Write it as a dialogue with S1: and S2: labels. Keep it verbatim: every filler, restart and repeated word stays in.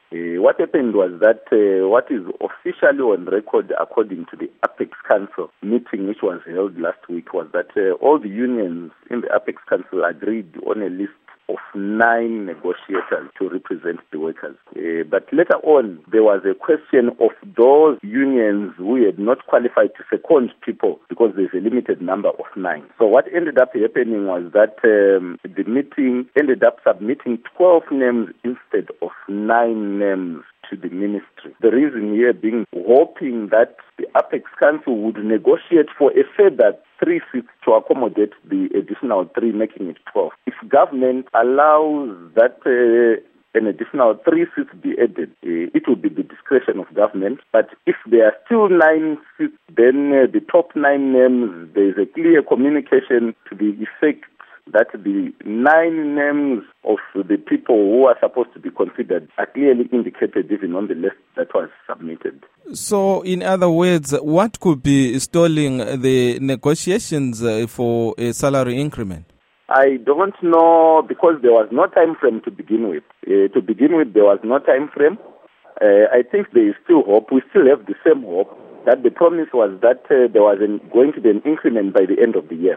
S1: Uh, what happened was that uh, what is officially on record according to the Apex Council meeting which was held last week was that uh, all the unions in the Apex Council agreed on a list of nine negotiators to represent the workers. Uh, but later on, there was a question of those unions who had not qualified to second people because there's a limited number of nine. So what ended up happening was that um, the meeting ended up submitting twelve names instead of nine names to the ministry. The reason here being hoping that the Apex Council would negotiate for a further three seats to accommodate the additional three, making it twelve. If government allows that uh, an additional three seats be added, uh, it will be the discretion of government. But if there are still nine seats, then uh, the top nine names, there is a clear communication to the effect that the nine names of the people who are supposed to be considered are clearly indicated even on the list that was submitted.
S2: So, in other words, what could be stalling the negotiations uh, for a salary increment?
S1: I don't know, because there was no time frame to begin with. Uh, to begin with, there was no time frame. Uh, I think there is still hope. We still have the same hope that the promise was that uh, there was an, going to be an increment by the end of the year.